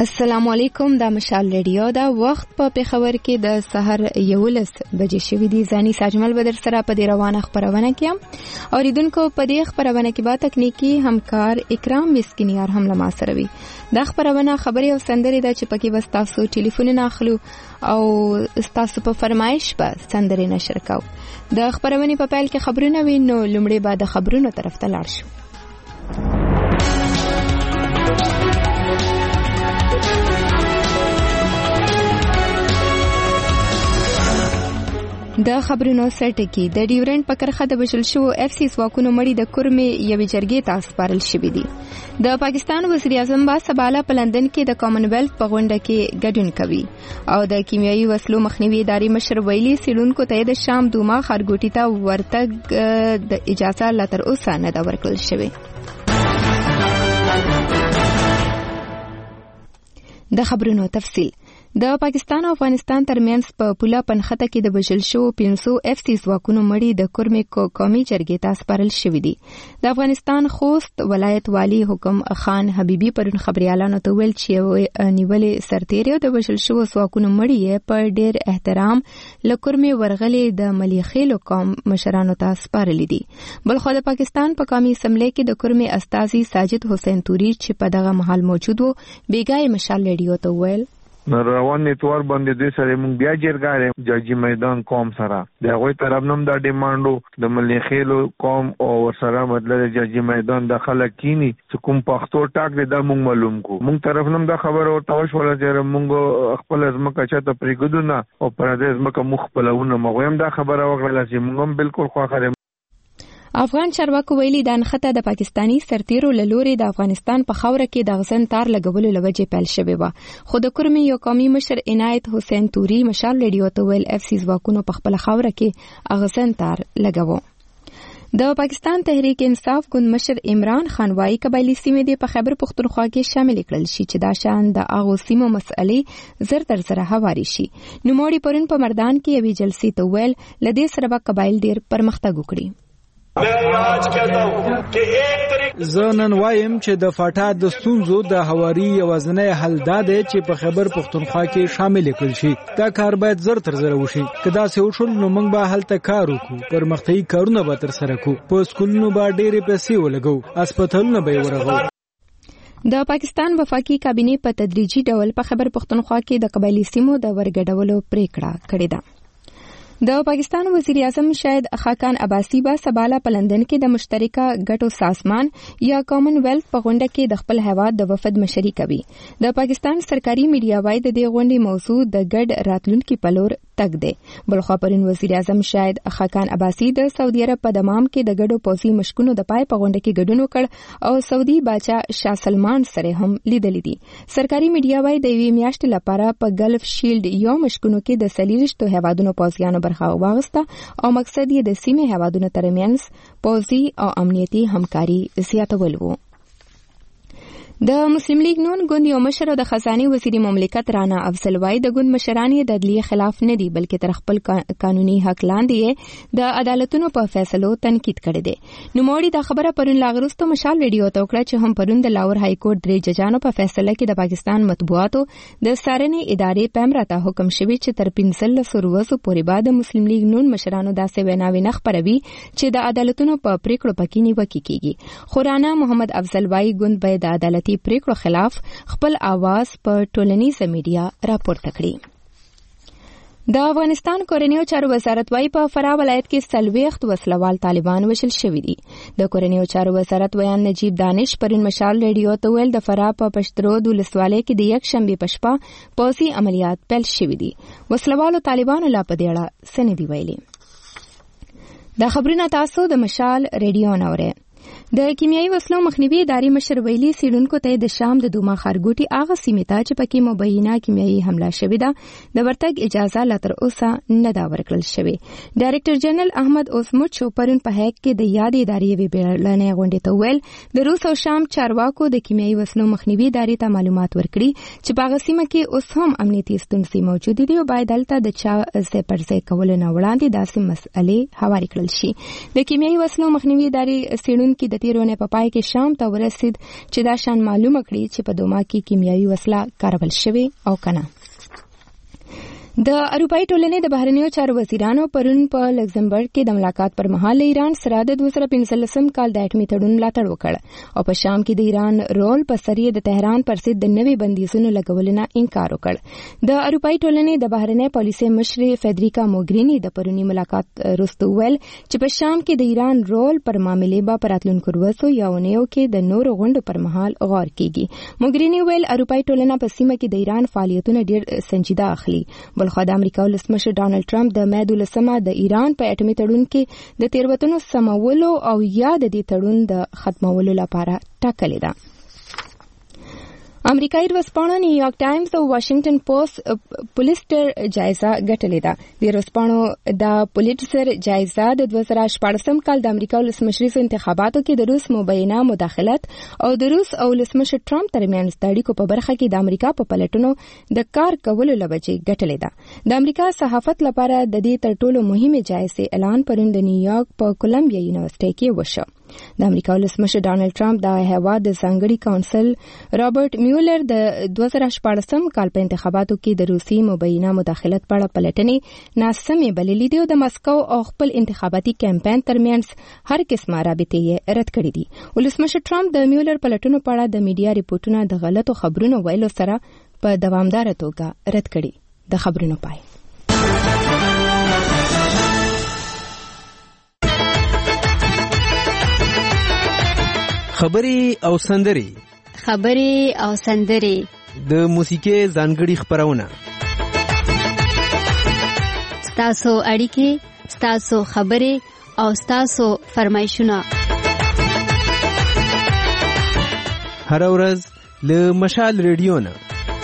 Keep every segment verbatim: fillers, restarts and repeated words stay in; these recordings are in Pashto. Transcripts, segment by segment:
السلام علیکم. دا مشال ریډیو دا وخت په پیښور کې د سحر یولس بجې شوې دي. ځاني ساجمل بدر سره په دې روانه خبرونه کې اوریدونکو په دې خبرونه کې با تکنیکی همکار اکرام مسکینیار هم لما سره وي. دا خبرونه خبري او سندري دا چې پکې وس تاسو ټلیفون نه اخلو او تاسو په فرمایش په سندري نشر کاو. د خبرونه په پیل کې خبرونه وینو لومړی بعد خبرونو طرف ته لاړ شو. د خبرونو سرټکی د ډیورنټ په کرخه د بشل شو اف سی ځواکونو مړی د کورمې یوې جرګې ته سپارل شوې دي. د پاکستان وزیر اعظم با سباله په لندن کې د کامن ویلث په غونډه کې ګډون کوي او د کیمیاوي وسلو مخنیوي ادارې مشر ویلي سیلونکو ته د شام دوما خارګوټي ته ورتګ د اجازه لا تر اوسه نه دا ورکړل شوې. د خبرونو تفصیل. د پاکستان او افغانستان ترمنځ په پوله پنخته کې د بشل شو پنځو اف سی ځواکونو مړی د کورمې قومي جرګې ته سپارل شوې دي. د افغانستان خوست ولایت والی حکم خان حبیبي پرون خبريالانو ته ویل چې نیولې سرتیری د بشل شو ځواکونو مړی په ډېر احترام له کورمې ورغلې د ملیخیلو قوم مشرانو ته سپارل دي. بلخو د پاکستان په قومي اسمبلی کې د کورمې استاذي ساجد حسین توري چې په دغه محل موجود وو بیګای مشال ریډیو ته ویل روان اتوار باندې دوی سره مونږ بیا جرګه جاجي میدان قوم سره د هغوی طرف نوم دا ډیمانډو د ملیخیلو قوم او ورسره مطلب جاجي میدان د خلک کینی چې کوم پښتو ټاک دی دا مونږ معلوم کو. مونږ طرف نوم دا خبر او تاوش ولا چې مونږ خپل ازمکه چاته پریګدو نه او پر دې ازمکه مخ خپلونه مغه هم دا خبره وکړه چې مونږ هم بالکل خواخره. افغان چارواکو ویلي د انخته د پاکستانی سرتیرو له لوري د افغانستان په خوره کې د غزن تار لګولو لوجه پیل شوی و. خو د کورمې یو قومي مشر عنایت حسین توري مشال ریډیو ته ویل اف سی ځواکونو په خپل خوره کې غزن تار لګاوه. د پاکستان تحریک انصاف ګوند مشر عمران خان وايي قبایلی سیمې د په خیبر پختونخوا کې شامل کړل شي چې دا شان د اغو سیمو مسئلې زر در زر هواري شي. نوموړي پرون په مردان کې یوې جلسې ته ویل لدې سره به قبایل ډیر پرمختګ وکړي. زه نن وایم چې د فاټا د ستونزو د هواري یوازنۍ حل دا دی چې په خیبر پختونخوا کې شامل کړل شي. دا کار باید زر تر زر وشي. که داسې وشول نو موږ به هلته کار وکړو، پرمختیایي کارونه به ترسره کړو، په سکولونو به ډېرې پیسې ولګو، هسپتالونه به یې ورغوو. د پاکستان وفاقي کابینې په تدریجي ډول په خیبر پختونخوا کې د قبایلی سیمو د ورګډولو پریکړه کړې ده. د پاکستان وزیر اعظم شاهد خاقان عباسی با سباله په لندن کې د مشترکه ګټو سازمان یا کامن ویلث په غونډه کې د خپل هیواد د وفد مشري کوي. د پاکستان سرکاري میډیا وايي د دې غونډې موضوع د ګډ راتلونکي په لور تګ دی. بلخو پرون وزیر اعظم شاهد خاقان عباسی د سعودي عرب په دمام کې د ګډو پوځي مشکونو د پای په غونډه کې ګډون وکړ او سعودي بادشاه شاه سلمان سره هم لیدل دي. سرکاري میډیا وايي د یوې میاشتې لپاره په ګلف شیلډ یو مشکونو کې د سلیریشتو هیوادونو پوځیانو برخه واغسته او مقصد یې د سیمې هیوادونو ترمنځ پوځي او امنیتي همکاري زیاتول و. د مسلم لیگ نون ګوند یو مشر او د خزانه وزیر مملکت رانا افضل وای د ګوند مشران یې د عدلیې خلاف نه دي بلکې تر خپل قانوني حق لاندې د عدالتونو په فیصلو تنقید کړی دی. نوموړي دا خبره پرون لاغرستو مشال ریډیو ته وکړه چې هم پرون د لاهور های کورټ درې ججانو په فیصله کې د پاکستان مطبوعاتو د څارنې ادارې پام راته حکم شوی چې تر پنځلس ورځو پورې بعد مسلم لیگ نون مشرانو داسې ویناوي نه خپروي چې د عدالتونو په پریکړو پکې نیوکه کیږي. خو رانا محمد افضل وای ګوند به د عدالت پریکړو خلاف خپل आवाज په ټولنیزه میډیا راپورته کړي. د افغانستان کورنیو چارو وزارت وايي په فراه ولایت کې څلوېښت وسلوال طالبان وشل شوي دي. د کورنیو چارو وزارت ویان نجیب دانش پرون مشال ریډیو ته ویل د فراه په پشترود ولسوالۍ کې د یک شنبې په شپه پوځي عملیات پیل شوي دي. وسلوالو طالبانو لا په دې اړه څه نه دي ویلي. دا خبرونه تاسو د مشال ریډیو نه اورئ. د کیمیاوي وسلو مخنیوي ادارې مشر ویلي سیلونکو ته د شام د دوما خارګوټي هغه سیمې ته چې پکې مبینه کیمیاوي حمله شوې ده د ورتګ اجازه لا تر اوسه نه دا ورکړل شوې. ډایرکټر جنرال احمد اوسموچ پرون په هیګ کې د یادې ادارې یوې بیړنۍ غونډې ته ویل د روس او شام چارواکو د کیمیاوي وسلو مخنیوي ادارې ته معلومات ورکړي چې په هغه سیمه کې اوس هم امنیتي ستونزې موجودې دي او باید دلته د چا ځای پر ځای کولو نه وړاندې داسې مسئلې هواري کړل شي. د کیمیاوي وسلو مخنیوي ادارې څېړونکي څېړونکي د تېرې اونۍ په پای کې شام ته ورسېد چې دا شان معلومه کړي چې په دوما کې کیمیاوي وسله کارول شوې او که نه. د اروپایي ټولنې د بهرنیو چارو وزیرانو پرون په لکزمبرګ کې د ملاقات پر مهال ایران سره د دوه زره پنځلسم کال د اټومي تړون ملاتړ وکړ او په شام کې د ایران رول په سریه د تهران پر ضد د نوي بندیزونو لګولو نه انکار وکړ. د اروپایي ټولنې د بهرنۍ پالیسۍ مشرې فیدریکا موګرینی د پرونی ملاقات وروسته وویل چې په شام کې د ایران رول پر معاملې به په راتلونکو ورځو یا اونیو کې د نورو غونډو پر مهال غور کیږي. موګرینی وویل اروپایي ټولنه په سیمه کې د ایران فعالیتونه ډېر سنجیده اخلي. بلخو د امریکا ولسمشر ډانلډ ټرمپ د مې دولسمه د ایران په اټومي تړون کې د تېروتنو سمولو او یا د دې تړون د ختمولو لپاره ټاکلې ده. امریکایي ورځپاڼو نیویارک ټایمز او واشنگټن پوسټ پولیټسر جایزه ګټلې ده. د ورځپاڼو د پولیټسر جایزه د دوه زره شپاړسم کال د امریکا ولسمشریزو انتخاباتو کې د روس مبینه مداخلت او د روس او ولسمشر ټرمپ ترمنځ د اړیکو په برخه کې د امریکا په پلټنو د کار کولو لوجې ګټلې ده. د امریکا صحافت لپاره د دې تر ټولو مهمه جایزې اعلان پرون د نیویارک په کولمبیا یونیورسيټي کې وشو. د امریکا ولسمشر ډانلډ ټرمپ د هیواد د ځانګړي کونسل رابرټ میولر د دوه زره شپاړسم کال په انتخاباتو کې د روسي مبینه مداخلت په اړه پلټنې ناسمې بللې دي او د مسکو او خپل انتخاباتي کمپاین ترمنځ هر قسمه رابطې رد کړې دي. ولسمشر ټرمپ د میولر پلټنو په اړه د میډیا ریپورتونو د غلطو خبرونو ویلو سره په دوامدار توګه رد کړي. د خبرونو پای. خبري او سندري خبري او سندري د موسیقي ځانګړي خبرونه ستاسو اړیکې ستاسو خبري او ستاسو فرمایشونه هر ورځ له مشال ریډیو نه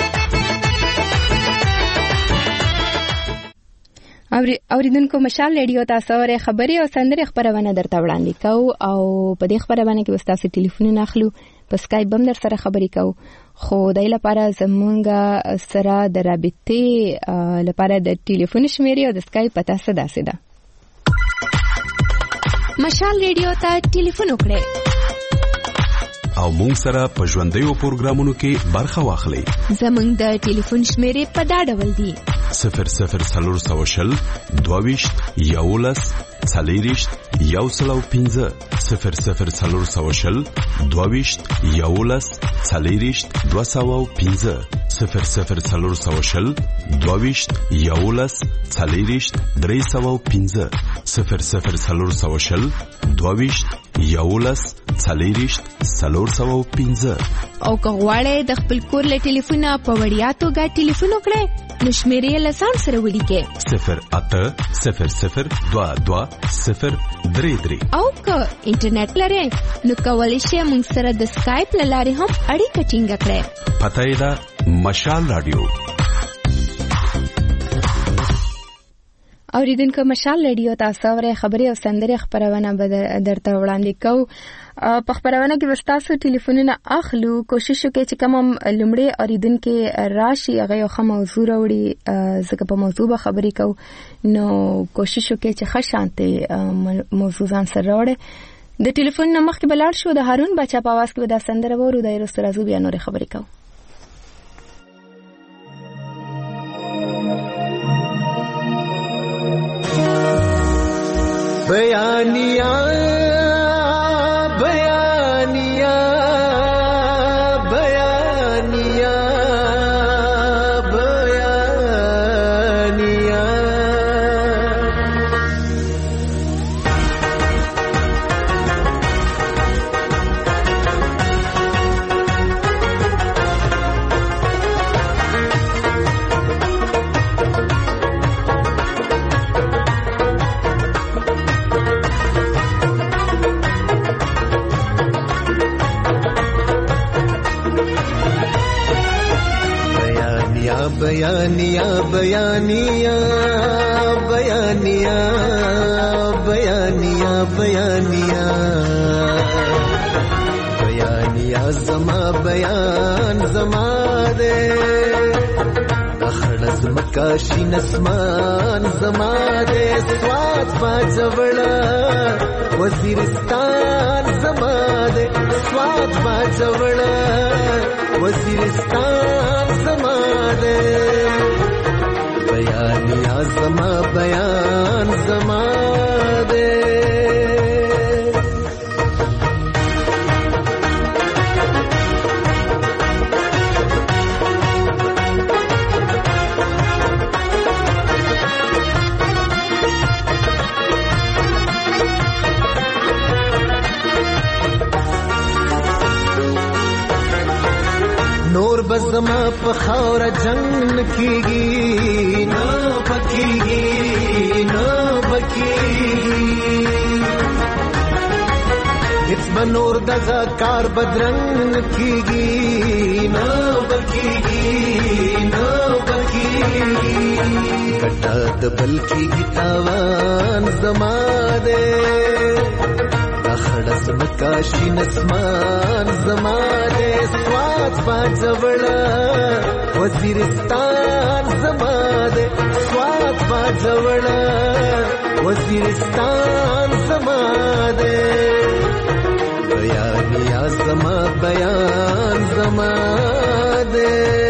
اوریدونکو مشال ریډیو تاسو ور خبري او سندري خبرونه درته وړاندې کوو او په دې خبرونه کې تاسو ټلیفون اخلو په اسکایپ هم در سره خبري کوو. خو دای لپاره زمونږ سره د رابطې لپاره د ټلیفون شمیرې او د اسکایپ پته صدا سده. مشال ریډیو ته ټلیفون وکړئ او مونږ سره په ژوندیو پروګرامونو کې برخه واخلئ. زمونږ د ټلیفون شمیرې په دا ډول دي: صفر صفر څلور سوه شل دوهویشت یولس څلېرویشت یو سل او پنځه صفر صفر څلور سوه شل دوهویشت یولس څلېرویشت دوه سوه او پنځه صفر صفر څلور سوه شل دوهویشت یولس څلېرویشت درې سوه او پنځه صفر صفر څلور سوه شل دوهویشت یولس څلېرویشت څلور سوه او پنځه. او که غواړئ د خپل کور له ټلیفونه په وړیا توګه ټلیفون وکړئ نو شمیرې له ځان سره ولیکئ: صفر اته صفر صفر دوه دوه صفر درې درې. او که انټرنیټ لرئ نو کولی شئ موږ سره د اسکایپ له لارې هم اړیکه ټینګه کړئ. پته یې ده مشال رادیو. اوریدونکو مشال ریډیو تاسو ورې خبري او سندري خبرونه درته وړاندې کوو. په خبرونه کې تاسو ټلیفونونه اخلو. کوشش وکړئ چې کوم لمړی اوریدونکو راشي هغه یو خمو موضوع وړي ځکه په موضوع به خبري کوو نو کوشش وکړئ چې ښه شانته موضوع ځان سره راوړئ. د ټلیفون نمبر کې بلار شو د هارون بچا په आवाज کې د سندره وورو د ایرو سره بیا نور خبري کوو. बयानिया बयानिया बयानिया बयानिया बयानिया बयानिया बयानिया बयानिया बयानिया बयानिया जमा बयान जमा दे अखड़स زمکا شین اسمان زما دے سواد باجوڑا وزیرستان زما دے سواد باجوڑا وزیرستان زما دے بیانیا زما بیان زما دے نور بزما په خاور جنگ کیږي نو پکیږي نو پکیږي هیڅ بنور دغه کار بدرنګ کیږي نو پکیږي نو پکیږي کټا د بلکی تاوان زما دے خړس مکاشي نسمان زما دے سواد باجوڑا وزیرستان زما دے سواد باجوڑا وزیرستان زما دے بیانیا زما بیان زما دے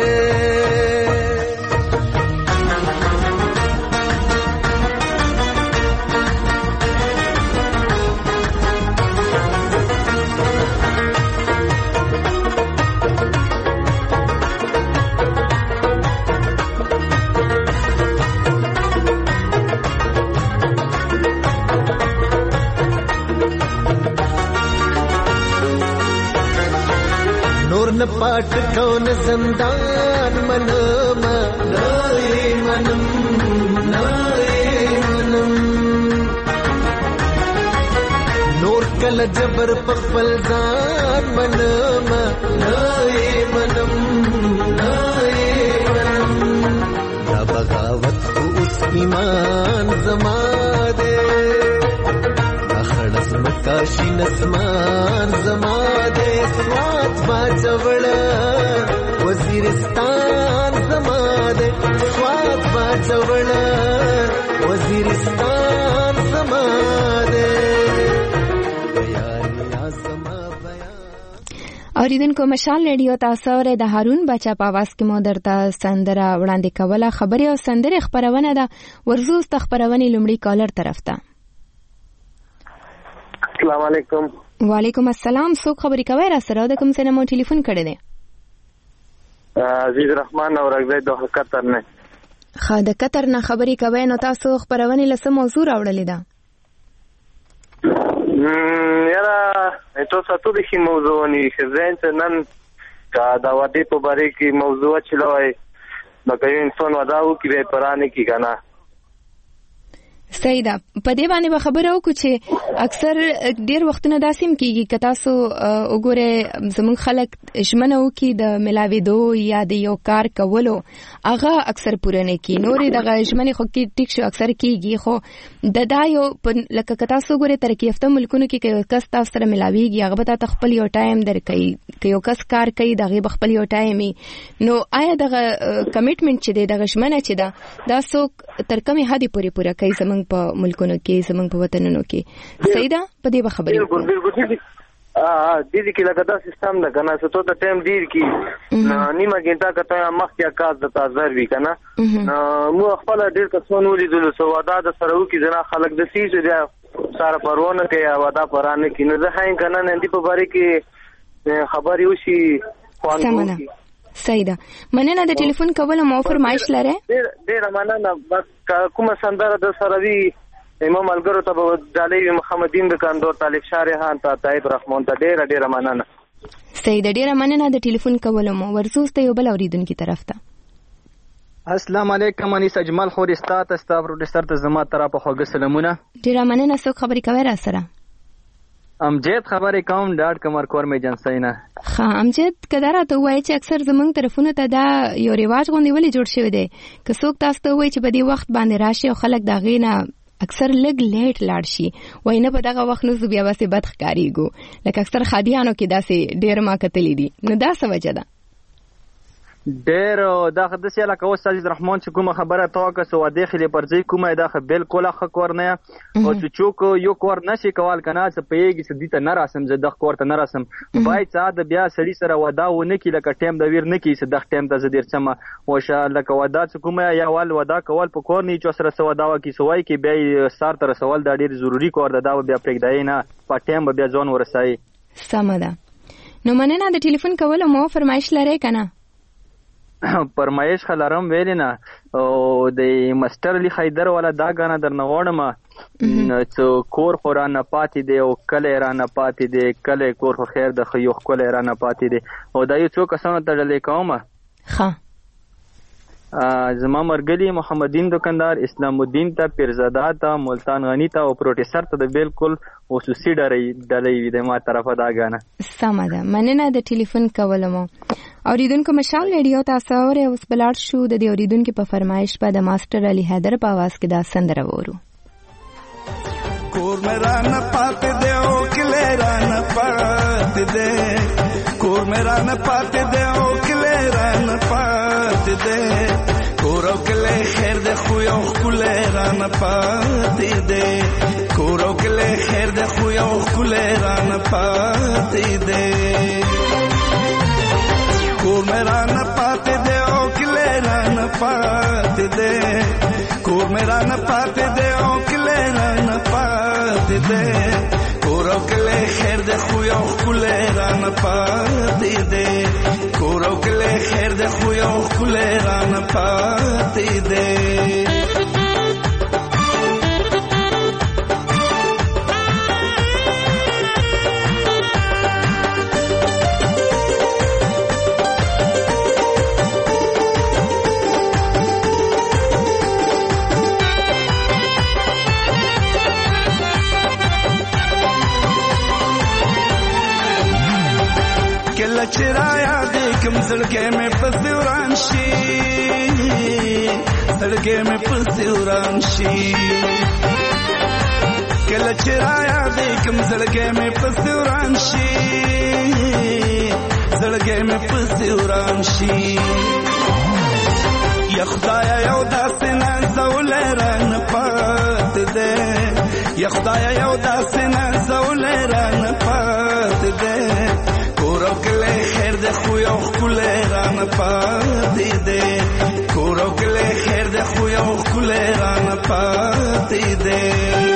न पाट कौन زندان منم نای منم نای منم نور کل جبر پخپل ځان منم نای منم نای منم یا بغاوت کو اس ایمان زما دے خړس مکاشي نسمان زما دے سواد باجوڑا وزیرستان زما دے سواد باجوڑا وزیرستان زما دے بیانیا زما بیان. اوریدونکو مشال ریډیو تاسو ره د هارون بچا په आवाज کې مو درته سندره وړاندې کوله. خبري او سندره خبرونه ده ورزوز تخبرونې لومړی کالر طرف ته. السلام علیکم. وعلیکم السلام. څوک خبرې کوي را سره د کوم څه نه مو ټلیفون کړی دی؟ عزیز رحمان اور اگزید د قطر نه. خا د قطر نه خبرې کوي نو تاسو خبرونه لسه موضوع راوړلې ده. یاره ته ساتو د شي موضوع نه خزین ته نن کا دا وادي په باره کې موضوع چلوي مګر انسان وداو کې به پرانه کې کنه صحیح ده. په دې باندې به خبره وکړو چې اکثر ډیر وختونه داسیم کیږي که تاسو وګوره زموږ خلک ژمنه وکړي د ملاویدو یا د یو کار کولو هغه اکثر پوره نه کوي. نورې دغه ژمنې خو کې ټیک شو اکثر کیږي خو د دا یو لکه که تاسو وګورئ ترقي یافته ملکونو کې که یو کس تاسو سره ملاویږي هغه به تاسو خپل یو ټایم درکوي. که یو کس کار کوي د هغې به خپل یو ټایم وي. نو آیا دغه کمیټمنټ چې دی دغه ژمنه چې ده دا څوک تر کومې حدې پورې پوره کوي زموږ په ملکونو کې زموږ په وطنونو کې؟ صحیح ده. په دې به خبرې بالکل بالکل ا دې کې لکه دا سیستم ده کنه څه ته ټایم ډیر کی نیمه ګنټه کته مخکې کار د تازه وی کنه مو خپل ډیر کسونه ولیدل سو واده د سره وکي ځنه خلک د سیسه ده سره پرونه کوي واده پرانه کې نه ده هاین کنه نه دې په باره کې خبرې وشي سمونه. صحیح ده. مننه د ټلیفون کولو مو فرمایش لره. ډیر مننه. بس کومه سندره د سروي امام الګرو ته دالي محمدین د کاندور طالب شارحان ته طيب رحمان ته ډیر ډیر مننه. صحیح ده. ډیر مننه د ټلیفون کولو مو ورزوس ته یو بل اوریدونکو طرف ته. السلام علیکم. انیس اجمل خورستا ته ستاسو پروډوسر ته زما طرفه خوږه سلامونه. ډیر مننه. څوک خبرې کوي را سره؟ امجد خبرې کوم ډاټ کمر کور مې جنسینا. ها امجد کدارا ته وایي چې اکثر زمونږ طرفونه ته دا یو ریواج غونډې ولې جوړ شوی دی که څوک تاسو ته وایي چې په دې وخت باندې راشي او خلک دا غینه اکثر لګ لیټ لاړ شي وای نه په دغه وخت نو بیا واسه بد ښکاریږي لکه اکثر خادیانو کې داسې ډیر ما کتلې دي. نو دا څه وجه ده؟ ډېر دا داسې لکه اوس عزیز رحمان چې کومه خبره تا وکړه سو واده خلې پر ځای کومه دا خو بالکل ښه کور نه او چې څوک یو کور نشي کول کنه چې پیږي چې دې ته نه راسم زه د کور ته نه راسم باید ساده بیا سړي سره واده ونه کی لکه ټیم د ویر نه کی چې د ټیم ته زدير سم او شا لکه واده چې کومه یا وال واده کول په کور نه چې سره سو واده وکي سوای کی بیا سار تر سوال دا ډېر ضروری کور ده دا بیا پرېږدای نه په ټیم بیا ځون ورسای سم ده. نو مننه د ټلیفون کول مو فرمایش لري کنه فرمایش خلارم ویل نه او د مستر علی حیدر والا دا غانا درنه وړم چې کور قران پاتې دی او کله رانه پاتې دی کله کور خو خیر د خو کله رانه پاتې دی او دا یو څو کسانو ته ډلې کومه ښه زما مرګلی محمدین دکاندار اسلام الدین ته پیرزاده ته ملتان غنی ته او پروفیسور ته د بالکل خصوصي ډلې ډلې د ما طرفه دا غانا سم ده. مننه د ټلیفون کولمو اوریدونکو مشال ریډیو تاسو اورئ اوس بلار شو د دې اوریدونکو په فرمایش په د ماستر علی حیدر په आवाज کې دا سندره وورو. کور میرا نه پاتې دی او کله را نه پاتې دی کور میرا نه پاتې دی او کله را نه پاتې دی کور او کله خیر د خو یو کله را نه پاتې دی کور او کله خیر د خو یو کله را نه پاتې دی کور میرا نه پاتې دی او کله را نه پاتې دی کور میرا نه پاتې دی او کله را نه پاتې دی کور او کله خیر د خو یو کله را نه پاتې دی کور او کله خیر د خو یو کله را نه پاتې دی چرایا دیکھم سڑکے میں پسوران شی سڑکے میں پسوران شی کل چرایا دیکھم سڑکے میں پسوران شی سڑکے میں پسوران شی یا خدایا یو داسې نه زولې رانه پاتې دی یا خدایا یو داسې نه زولې رانه پاتې دی کور او کله خیر د خو یو کله رانه پاتې دی کور او کله خیر د خو یو کله رانه پاتې دی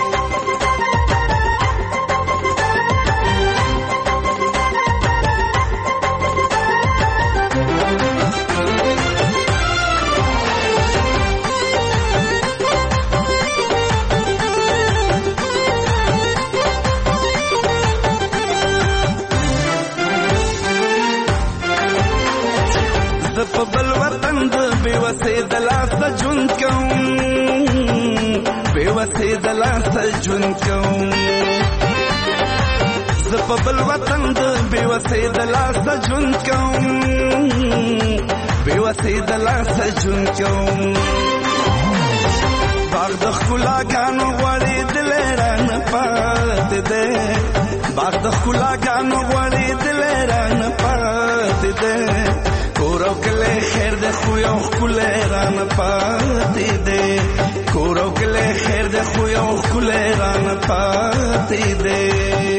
بل وطن د بیوسې د لاسه ژوند کوم بیوسې د لاسه ژوند کوم زه په بل وطن د بیوسې د لاسه ژوند کوم بیوسې د لاسه ژوند کوم باغ د ښکلاګانو غوړېدلی رانه پاتې دی باغ د ښکلاګانو غوړېدلی رانه پاتې دی کور او کله خیر د خو یو کله رانه پاتې دی کور او کله خیر د خو یو کله رانه پاتې دی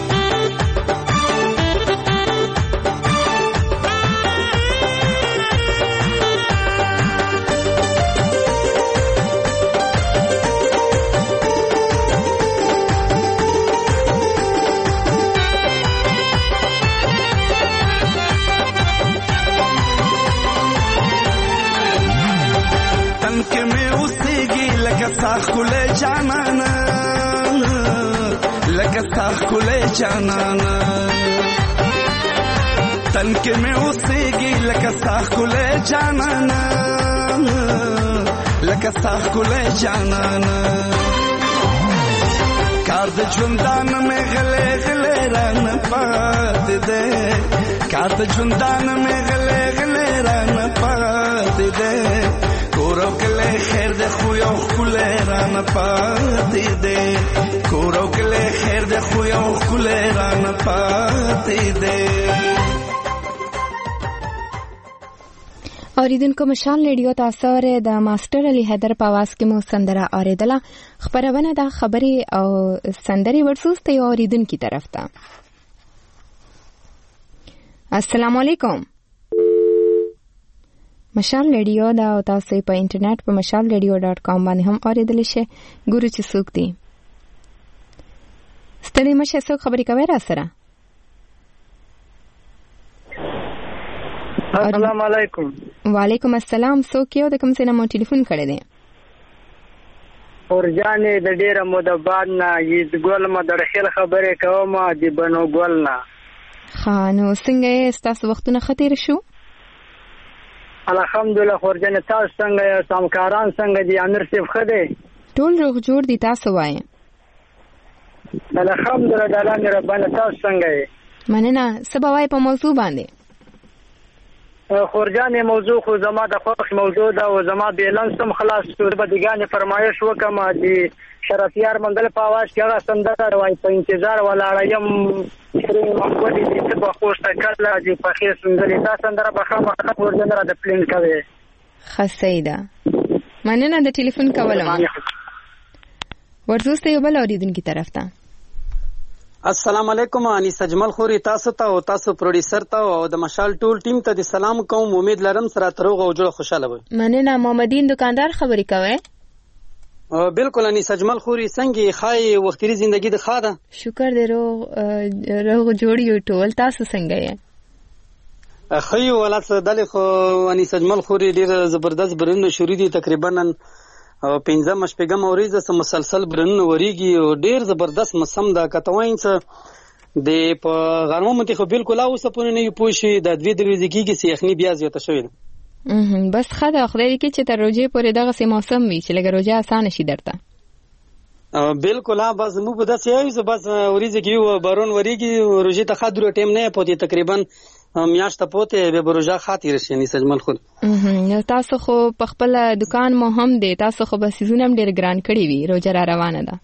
ساخله جانانا لکه ساخله جانانا تن کې مې اوسېږي لکه ساخله جانانا لکه ساخله جانانا کار د ژوندان مې غلې غلې رانه پاتې دی کار د ژوندان مې غلې غلې رانه پاتې دی کور او کله خیر د خو یو کله رانه پاتې دی کور او کله خیر د خو یو کله رانه پاتې دی اوریدونکو مشال ریډیو تاسو ر د ماستر علي حیدر په आवाज کې مو سندره اوریدله. خبرونه د خبري او سندري ورسوسته اوریدونکو طرف ته. السلام علیکم. مشال ریډیو دا تاسو په انټرنیټ په مشال ریډیو ډاټ کام باندې هم اوریدل شئ. ګورو چې څوک دی. ستړي مشه څوک خبري کوي را سره. السلام علیکم. وعلیکم السلام. څوک یو د کوم څه نه مو ټلیفون کړی دی؟ اورجانې د ډیره موده بعد نه یز ګل ما درخل خبرې کوم د بنو ګل نه. خانو څنګه تاسو وختونه خطر شو؟ الحمدلله. اورجانې تاسو څنګه یو؟ سمکاران څنګه دي؟ امیر صاحب خده ټول روغ جوړ دي؟ تاسو وایي الحمدلله. د الله ربانه تاسو څنګه یې؟ مننه. سبا وای په موضوع باندې خورجانې موضوع خو زما د خوښ موضوع ده او زما بیلانس هم خلاص شو. د بدګانې فرمایش وکم چې شرفیار منګل په आवाज کې هغه سندره وای په انتظار ولاړ یم شری مونږ دې چې په خوشته کړل چې په خیر سندري دا سندره په خامه خورجانې را د پلین کوي. خسیدا مننه د ټلیفون کولم. ورزوسته یو بل اوریدونکو طرف ته. السلام علیکم. انیس اجمل خوري تاسو ته او تاسو پروډوسر ته او د مشال ټول ټیم ته د سلام کوم. امید لرم سره تروغ او جوړ خوشاله وي. مننه. محمدین دکاندار خبري کوي. بالکل انیس اجمل خوري څنګه خای وختي ژوندۍ د خاده شکر دې روغ روغ جوړ یو ټول. تاسو څنګه یې؟ خی ولات دلې خو انیس اجمل خوري ډیر زبردست برنده شروع دي. تقریبا او پنځم شپږم اوریزه سم مسلسل برنونه وریږي او ډیر زبردست مسم دا کتوینس د په غرمو مته خو بالکل اوس په نه پوښي د دوی دروازې کېږي سیخنی بیا زیاته شوی. بس خدای خدای کې چې تر روزه پورې دغه سه موسم وي چې لګ روزه اسانه شي درته. بالکل ها بس مو په داسې یو بس اوریزه کې بارون وریږي روزه ته خاطر ټیم نه پوتې تقریبا میاشت پوته به بروجا خاطر شي. ني سجمل خل تاسو خو په خپل دکان مو هم دی. تاسو خو به سيزونه ډیر ګران کړی وي. روزه را روانه ده.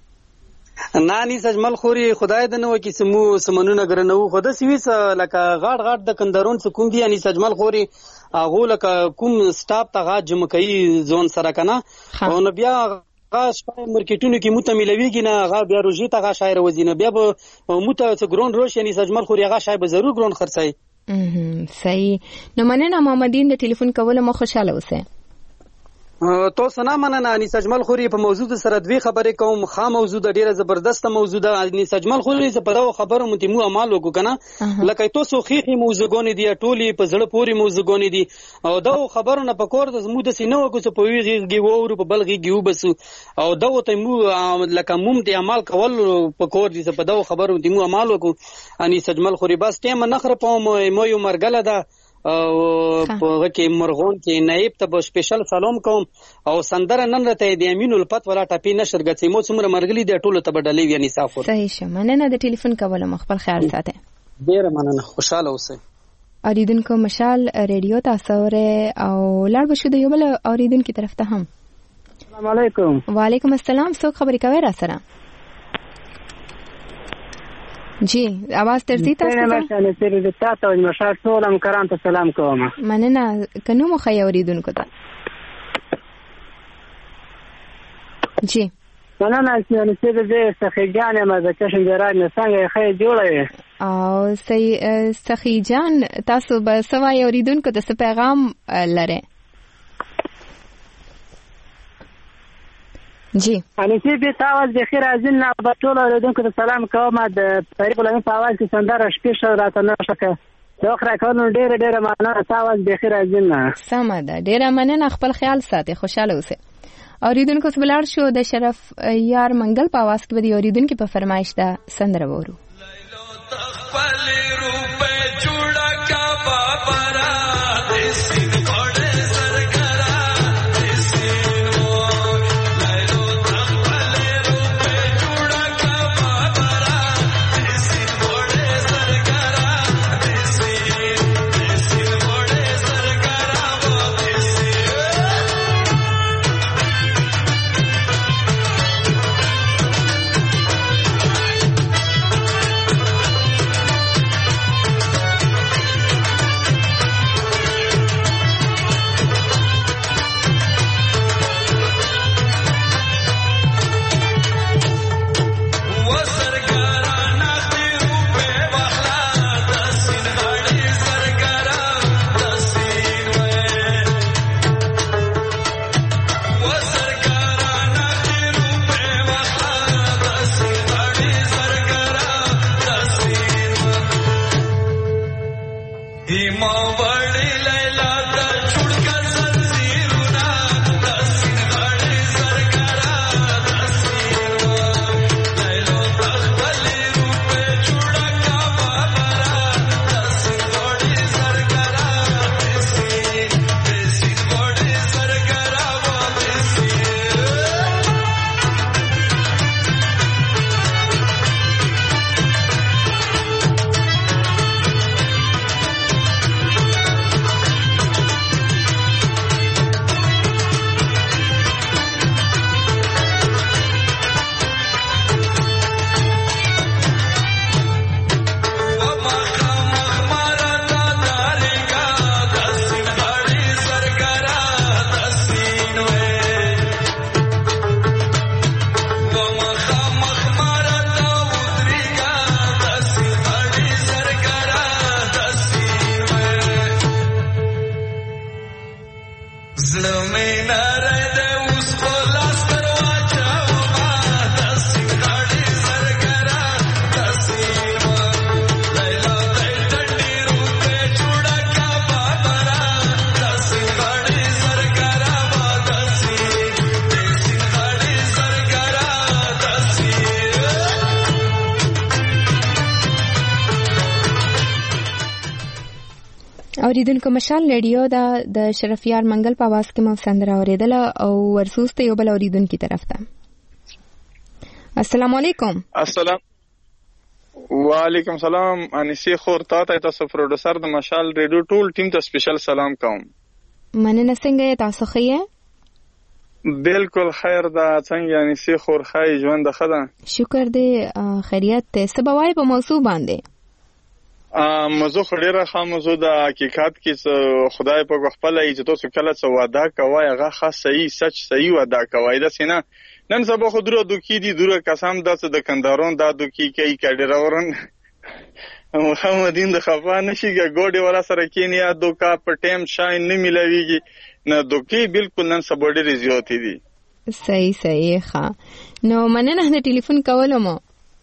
نه ني سجمل خوري خدای د نو کې سمو سمنونه ګرنو خو د سويس لکه غاړ غاړ د کندرون سکوم دی. ني سجمل خوري هغه لکه کوم سټاپ ته غا جمکې زون سره کنه او نو بیا غاش په مارکیټونو کې مت ملويږي نه غا بیا روزي ته غا شاعر وزینه بیا به مت ګرون روشنی سجمل خوري غا شای به ضرور ګرون خرڅای. صحیح. نو مننه محمدین د ټلیفون کول مو خوشاله اوسه. تو سنا مننه. انیس اجمل خوري په موضوع سره دوی خبرې کوم. خام موضوع د ډیره زبردست موضوع ده. انیس اجمل خوري ز په دا خبره متمو عمل وکړه کنه لکه تاسو خېخي موضوعونه دي ټولي په زړه پوري موضوعونه دي او دا خبره نه پکور د زموږ د سينو کو څه په ویږي وو په بلغي گیو بس او دا ته مو لکه موم دي عمل کول پکور دي په دا خبره متمو عمل وکړه. انیس اجمل خوري بس ټیم نه خره پوم مو یو مرګله ده او په کې مرغون کې نائب ته سپیشل سلام کوم او سندره نن راته د امین الفت ولا ټاپی نشر غڅې مو څومره مرګلی دی ټولو ته بدلې وی نصافور. صحیح شه. مننه د ټلیفون کولم. خپل خیال ساته. ډیر مننه. خوشاله اوسئ. اوریدونکو مشال ریډیو تاسو ره او لړ بشو د یو بل اوریدونکو طرف ته هم. السلام علیکم. وعلیکم السلام. څوک خبرې کوي را سره؟ جی आवाज ترځي تاسو ته؟ نه سره د تاسو او مشال ټول هم کرام ته سلام کوم. مننه. کنو مو خی اوریدونکو ته. جی مننه. چې سره دې سخیجان ما د کشن جراد نه څنګه خی جوړه او سي سخیجان تاسو به سوای اوریدونکو ته څه پیغام لره؟ جی اني چې به تاسو د خیر ازن نه په ټول اوریدونکو ته سلام کوم. د طریق لمن په आवाज کې سندره سپیشل راته نه شکه دا خره کانو ډېر ډېر معنا تاسو د خیر ازن نه سم ده. ډېر مننه. خپل خیال ساتي. خوشاله اوسئ. اوریدونکو سبلار شو د شرف یار منګل په आवाज کې د اوریدونکو په فرمایش ده سندره وورو. اوریدونکو مشال رادیو دا د شرفیار منګل په आवाज کې مو سندره اوریدله او ورسوسته یو بل اوریدونکو طرف ته. السلام علیکم. السلام وعلیکم سلام. انیسی خور تا ته تاسو پروډوسر د مشال ریډیو ټول ټیم ته سپیشل سلام کوم. مننه. څنګه تاسو ښه؟ بالکل خیر دا. څنګه انیسی خور خای ژوند خدا؟ شکر دې خیریت ته. سبوای په موضوع باندې ا موضوع خډیره خام موضوع د حقیقت کې خدای په خپل چې تاسو کله څه وعده کوي هغه خاص صحیح سچ صحیح وعده کوي دا سینا نن سبا خو درو دوکې دي درو قسم داسه د کندارون دا دوکې کوي کډیره ورن محمدین د خفا نشي ګوډي ولا سره کینیا دوکا په ټیم شاین نه ملويږي نه دوکې بالکل نن سبا ډېر زیات دي. صحیح صحیح ښه. نو مننه د ټلیفون کولو مو.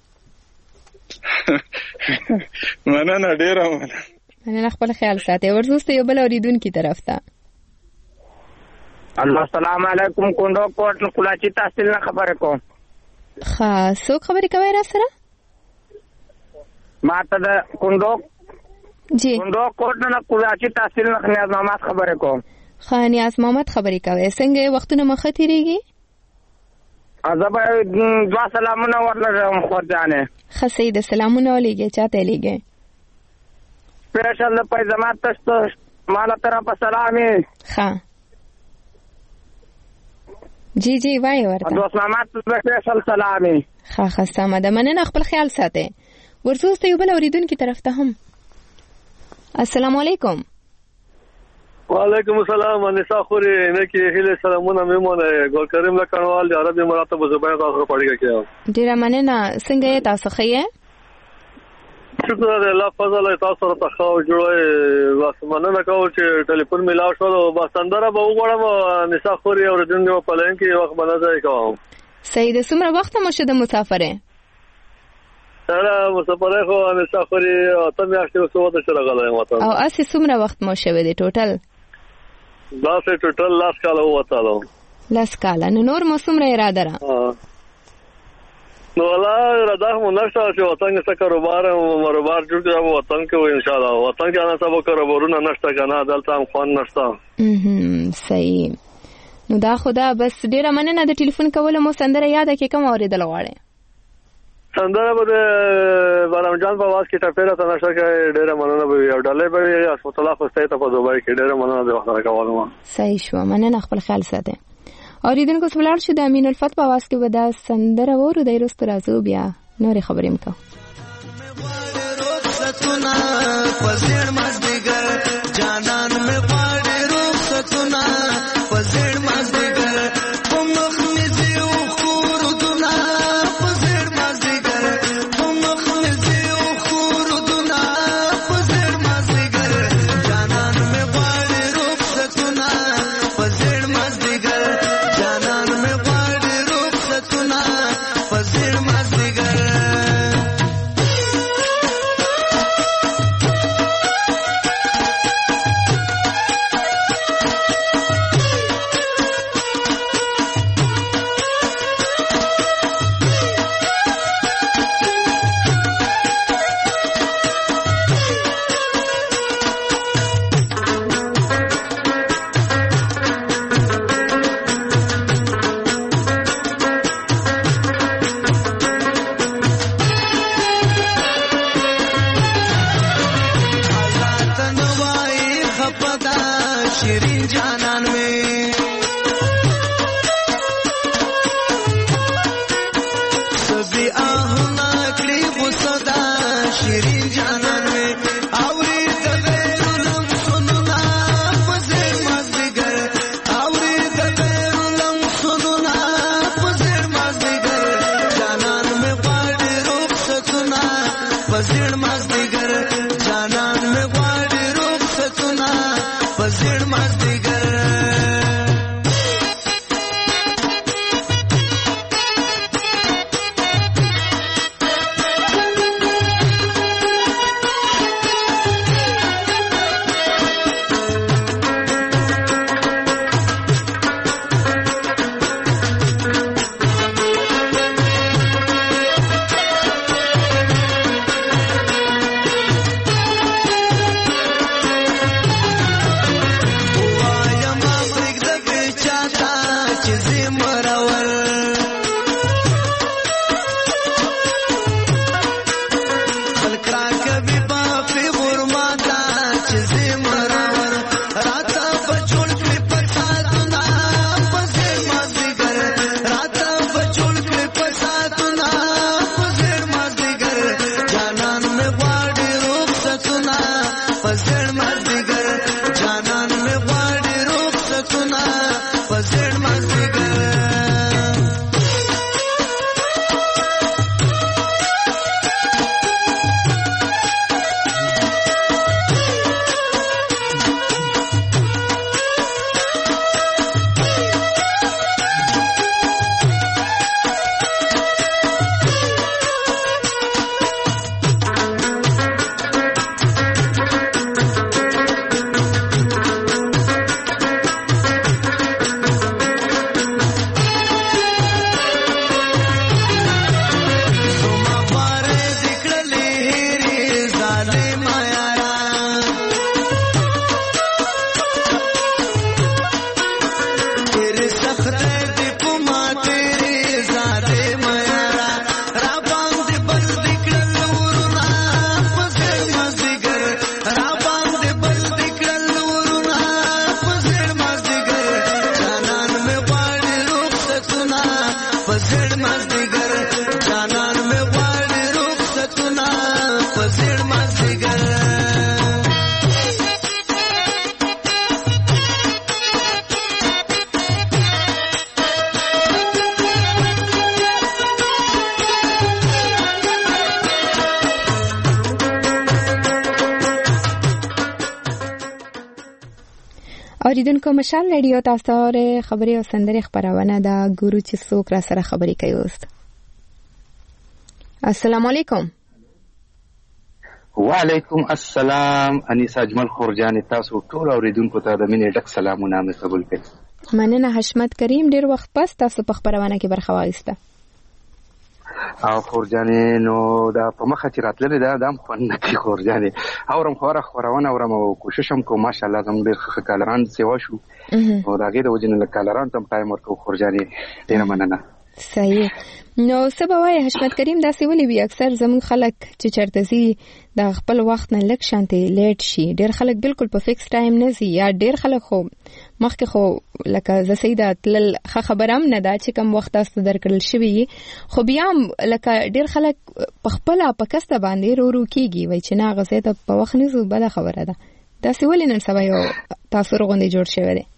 مننه ډیره مننه. مننه. خپل خیال ساتئ. ورسوسته یو بل اوریدونکو طرف ته. السلام علیکم. کندو کوټ کلاچی تحصیل نه خبره کوم. ښه څوک خبرې کوي را سره؟ ما ته د کندو جی کندو کوټ نه کلاچی تحصیل نه نیاز محمد خبره کوم. ښه نیاز محمد خبرې کوي. څنګه وختونه مخه تیریږي؟ ازبا دوا سلامونه ورلم خور جانه. ښه سید سلامونه ولېږي. چاته لېږي؟ سپیشل د پیزما تاسو مالا طرف سلامي. ښه جی جی وای ورته. دوست محمد سپیشل سلامي. ښه ښه سمه ده. مننه. خپل خیال ساتئ. ورسوسته یو بل اوریدونکو طرف ته هم. السلام علیکم. وعلیکم السلام. انیسا خوري نه کې هله سلامونه میمونه ګل کریم لکنوال د عربي مراتب زبیر تاسو پڑھیږي کیو. ډیره مننه. څنګه تاسو ښه؟ شکر الله فضل تاسو ته خو جوړه واسمنه کوم چې ټلیفون ملاو شو او بسندره به وګورم. انیسا خوري او دنګو په لین کې وخت بنځای کوم. سید سمره وخت مو شه د مسافره؟ سره مسافره خو انیسا خوري او ته میاشتې وسو ته شرغلای ماته. او اسی سمره وخت مو شوه دی ټوټل؟ دا سه ټوټل لاس کاله وته. لاس کاله. نو نور مو سمره اراده را؟ نو الله اراده مو نشته چې وطن کې کاروبار او کاروبار جوړ کړو وطن کې ان شاء الله. وطن کې نه سبا کاروبارونه نشته کنه دلته هم خوان نشته. ام صحیح. نو دا خدا بس ډیره مننه د ټلیفون کولو مو سندره یاد کې کوم اوریدل غواړي؟ سندره به بارام جان په واس کې ټپېره ته نشه کې ډیره مننه به یو ډالې به اسمت الله خوسته ته په دوبای کې ډیره مننه د وخت راکولم. صحیح شو. مننه. خپل خیال ساتئ. اوریدونکو سوالار شو د امین الفت په واس کې ودا سندره ورو د رستو راځو بیا نور خبرې مکو. جانان میں پاڑے رخصتنا پزړ مازدګر په مخ مې زیو خور دنا پزړ مازدګر په مخ مې زیو خور دنا پزړ مازدګر جانان میں پاڑے رخصتنا پزړ مازدګر جانان میں پاڑے رخصتنا پزړ مازدګر مرور خلق را کبھی باپی غرماتا چیزی مرور راتا بچوڑ کلی پساتنا پزیر مازدگر راتا بچوڑ کلی پساتنا پزیر مازدگر جانان میں غواړي رخصتونه پزیر مازدگر جانان میں غواړي رخصتونه پزیر مازدگر اوریدونکو مشال رادیو تاسو ته خبري او سندري خبرونه دا ګورو چې څوک را سره خبري کوي اوس. السلام علیکم. وعلیکم السلام. انیسا اجمل خورجان تاسو ټول اوریدونکو ته د مینې ډک سلامونه مې قبول کړئ. مننه حشمت کریم ډیر وخت پس تاسو په خبرونه کې برخه واخیسته. او خورجانې نو دا په مخه چې راتللې ده دا هم خوند نه کوي خورجانې اورم خواره خپرونه اورم او کوشش هم کوم ماشاءالله زموږ ډېر ښه کالران سیوا شو او د هغې د وجې نه لږ کالران ته هم ټایم ورکوو خورجانې ډېره مننه. صحیح. نو څه به وایې حشمت کریم داسې ولې وي اکثر زموږ خلک چې چېرته ځي د خپل وخت نه لږ شانتې لیټ شي ډېر خلک بالکل په فکس ټایم نه ځي یا ډېر خلک خو مخکې خو لکه زه صحیح ده تلل ښه خبره هم نه ده چې کم وخت تاسو ته درکړل شوي خو بیا هم لکه ډېر خلک په خپله په کسته باندې رو رو کېږي وایي چې نه هغه ځای ته په وخت نه ځو بده خبره ده. داسې ولې نن سبا یو تاثر غوندې جوړ شوی دی؟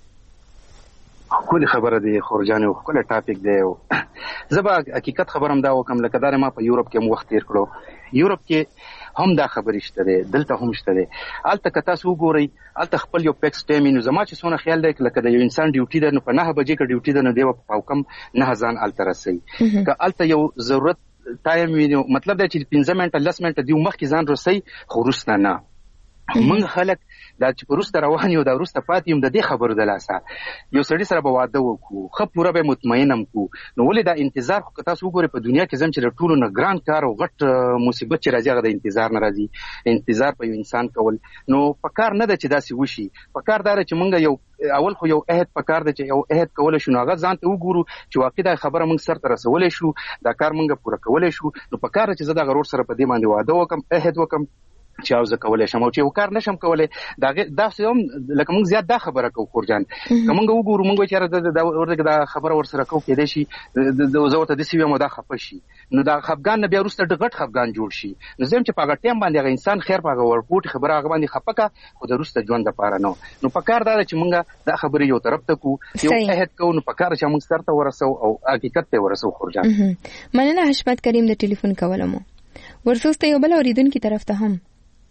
ښکلې خبره دی خورجانې او ښکلی ټاپک دی. زه به حقیقت خبره هم دا وکړم لکه دا ما په یورپ کې هم وخت تېر کړو. یورپ کې هم دا خبرې شته دی دلته هم شته دی. هلته که تاسو وګورئ هلته خپل یو فکس ټایم وي نو زما چې څونه خیال دی لکه د یو انسان ډیوټي ده نو په نهه بجې که ډیوټي ده نو دی به په پاوکم نهه ځان هلته رسوي. که هلته یو ضرورت ټایم وي نو مطلب دی چې پنځه منټه لس منټه دیو مخکې ځان رسوي خو وروسته نه. موږ خلک دا چې په وروسته روان یو دا وروسته پاتې یم د دې خبرو د لاسه یو سړي سره به واده وکړو ښه پوره به مطمئن هم کړو نو ولې دا انتظار خو که تاسو وګورئ په دنیا کې زم چې د ټولو نه ګران کار او غټ مصیبت چې راځي هغه د انتظار نه راځي. انتظار په یو انسان کول نو پکار نه ده چې داسې وشي. پکار دا ده چې موږ یو اول خو یو عهد پکار ده چې یو عهد کولی شو نو هغه ځان ته وګورو چې واقع دا خبره موږ سر ته رسولی شو دا کار موږ پوره کولی شو نو پکار ده چې زه دغه ورور سره په دې باندې واده وکړم عهد وکړم چې او زه کولی شم او چې یو کار نشم کولی داسې هم لکه موږ زیات دا خبره کوو خورجان که موږ وګورو موږ وایو چې ورته دا خبره ورسره کوو کېدی شي زه ورته داسې ویم او دا خفه شي نو دا خفګان نه بیا وروسته غټ خفګان جوړ شي. نو زه یم چې په هغه ټایم باندې هغه انسان خیر په هغه ورپوټې خبره هغه باندې خفه کړه خو د وروسته ژوند دپاره نه نو پکار دا ده چې موږ دا خبرې یو طرف ته کړو یو عهد کوو نو پکار چې موږ سر ته ورسو او حقیقت ته ورسو خورجان. مننه حشمت کریم د ټلیفون کولو مو ورسوسته یو بل اوریدونکي طرف ته هم.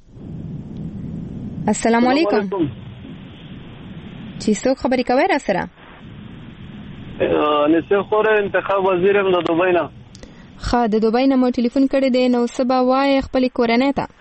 السلام علیکم. چې څوک خبرې کوي را سره؟ نسیم خوره انتخاب وزیرم د دوبۍ نه. ښه د دوبۍ نه مو ټلیفون کړی دی نو څه به وایې خپلې کورنۍ ته؟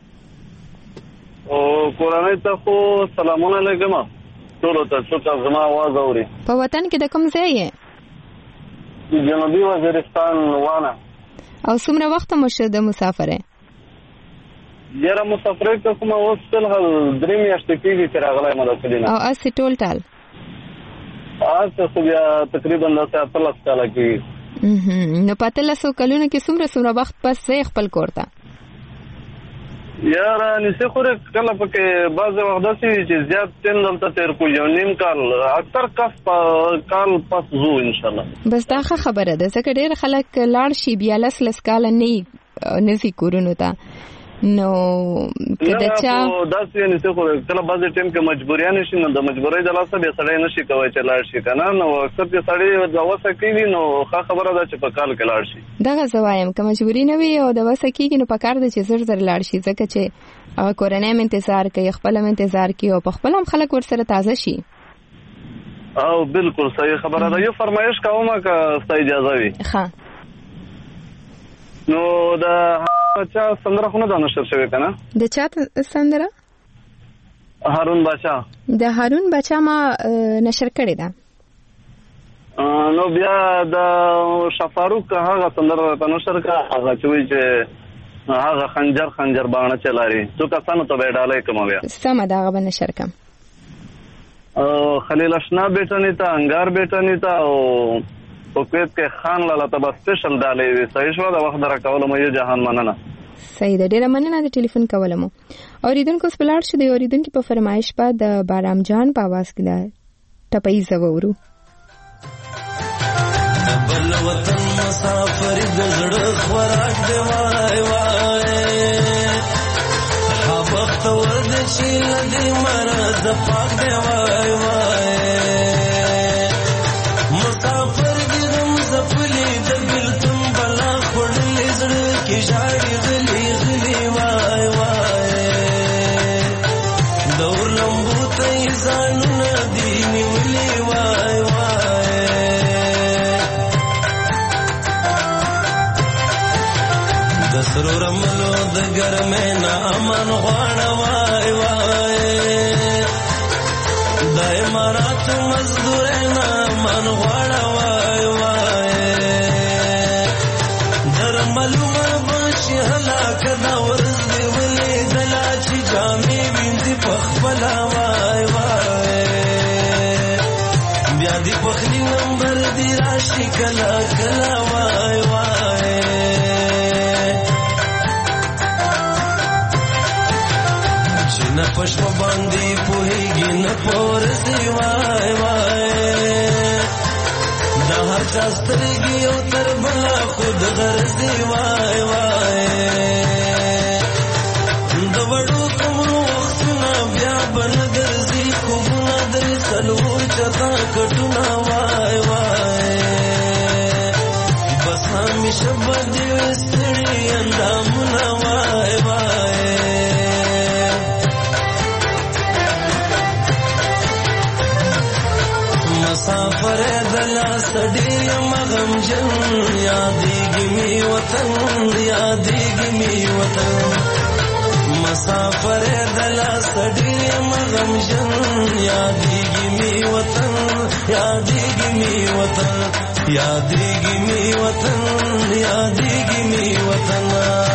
کورنۍ ته خو سلامونه لګم ټولو ته څوک زما اواز اوري. په وطن کې د کوم ځای یې؟ جنوبي وزیرستان وانه. او څومره وخت مو شو د مسافرۍ؟ یاره مسافرۍ ته کومه اوس فلحال درې میاشتې کېږي چې راغلی م د کلي نه. او هسې ټول ټال آسه خو بیا تقریبا داسې اتلس کاله کېږي. نو په اتلسو کلونو کې څومره څومره وخت پس ځې خپل کور ته؟ یاره نسې خورې کله پکې بعضې وخت داسې وي چې زیات ټیم دلته تېر کړو یو نیم کال اکثر کس کال پس ځو انشاءالله. بس دا ښه خبره ده ځکه ډېر خلک لاړ شي بیا لس لس کاله نه نه ځي کورونو ته. نو که د چا داسې نسې خورې کله بعضې ټیم کې مجبوریانې شي نو د مجبورۍ د لاسه بیا سړی نه شي کوی چې لاړ شي که نه نو اکثر چې سړی د وسه کېږي نو ښه خبره ده چې په کال کې لاړ شي. دغه زه وایم که مجبوري نه وي او د وسه کېږي نو پکار ده چې زر زر لاړ شي ځکه چې هغه کورنۍ هم انتظار کوي خپل هم انتظار کوي او په خپل هم خلک ورسره تازه شي. او بالکل صحیح خبره ده. یو فرمایش کوم که ستا اجازه وي. ښه نو د چا سندره خو نه ده نشر شوې که نه؟ د چا سندره؟ هارون باچا. د هارون باچا ما نشر کړې ده. نو بیا د شفاروق هغه سندره ته نشر کړه هغه چې وایي چې هغه خنجر خنجر باڼه چلاري څو کسانو ته به یې ډالۍ کوم بیا سمه ده هغه به نشر کړم. خلیل اشنا بیټني ته انګار بیټني ته او په کویت کې خان لاله ته به سپیشل ډالۍ وي. صحیح شوه د وخت د راکولو مو یو جهان مننه. صحیح ده ډېره مننه د ټلیفون کولو مو. اورېدونکو اوس په لاړ شو د اورېدونکي په فرمایش به د بارام جان په اواز کې ده ټپیزه واورو. د بل وطن مسافر د زړه خوراک دی وای وای ها بختور د چې لدې مرز پاک دی وای وای مسافر دې غم زپلې د بلتون بلا خوړلې زړه کې ژاړي غلي غلي وای وای دور لمبو ته یې ځانونه دي نیولې وای وای د سرو رملو د ګرمۍ نه امن غواړه وای وای د اماراتو مزدورۍ نه امن غواړه وای وای درملونه به شي هلاکه دا ورځ دې ولیدله چې جامې وینځي په خپله وای وای بیا دې پخلي نمبر دې راشي کله کله وای وای نه پښو باندې پوهیږي نه پورځي وای وای دا هر چا سترګي او تر بلا خود غرضي وای وای د وړو کومو وختونه بیا بل درځي کومه در سلور چتا کټونه وای وای بس همیشه باندې وستړي اندامونه وای وای مسافر دلا سډیر مغم جن یادېږي می وطن یادېږي می وطن مسافر دلا سډیر مغم جن یادېږي می وطن یادېږي می وطن یادېږي می وطن یادېږي می وطن